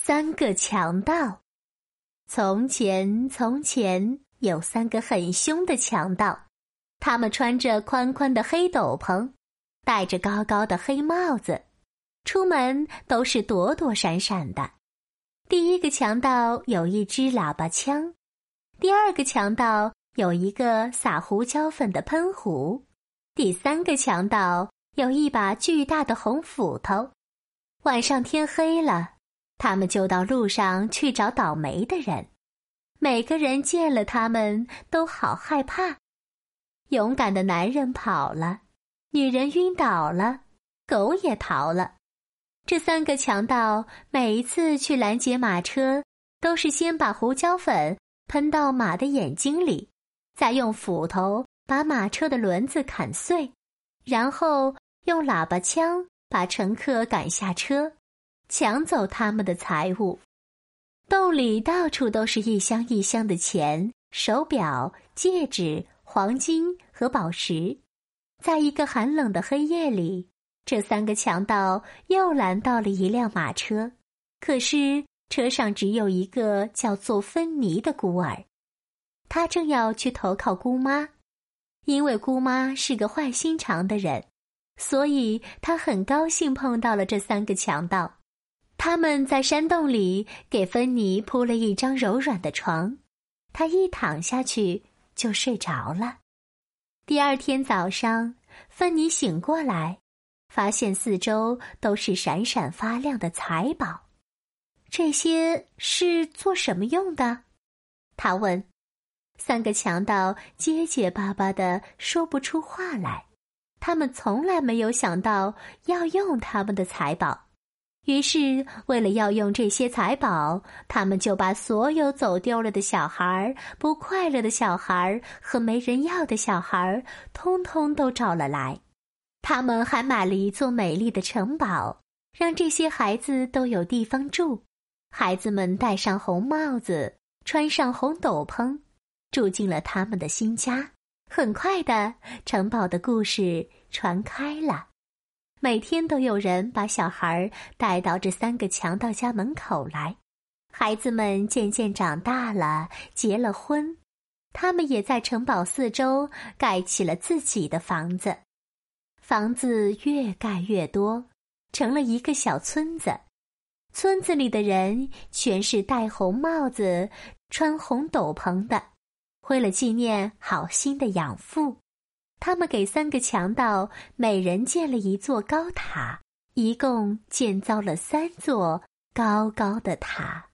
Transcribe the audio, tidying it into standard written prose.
3个强盗。从前，从前有3个很凶的强盗，他们穿着宽宽的黑斗篷，戴着高高的黑帽子，出门都是躲躲闪闪的。第1个强盗有一支喇叭枪，第2个强盗有一个撒胡椒粉的喷壶，第3个强盗有一把巨大的红斧头。晚上天黑了，他们就到路上去找倒霉的人。每个人见了他们都好害怕。勇敢的男人跑了，女人晕倒了，狗也逃了。这3个强盗每一次去拦截马车，都是先把胡椒粉喷到马的眼睛里，再用斧头把马车的轮子砍碎，然后用喇叭枪把乘客赶下车，抢走他们的财物。洞里到处都是一箱一箱的钱、手表、戒指、黄金和宝石。在一个寒冷的黑夜里，这3个强盗又拦到了一辆马车，可是车上只有一个叫做芬妮的孤儿。他正要去投靠姑妈，因为姑妈是个坏心肠的人，所以他很高兴碰到了这3个强盗。他们在山洞里给芬妮铺了一张柔软的床，她一躺下去就睡着了。第2天早上，芬妮醒过来，发现四周都是闪闪发亮的财宝。这些是做什么用的？她问。3个强盗结结巴巴地说不出话来，他们从来没有想到要用他们的财宝。于是为了要用这些财宝，他们就把所有走丢了的小孩、不快乐的小孩和没人要的小孩通通都找了来。他们还买了一座美丽的城堡，让这些孩子都有地方住。孩子们戴上红帽子，穿上红斗篷，住进了他们的新家。很快的，城堡的故事传开了。每天都有人把小孩带到这3个强盗家门口来。孩子们渐渐长大了，结了婚，他们也在城堡四周盖起了自己的房子。房子越盖越多，成了一个小村子。村子里的人全是戴红帽子、穿红斗篷的，为了纪念好心的养父，他们给3个强盗每人建了一座高塔，一共建造了3座高高的塔。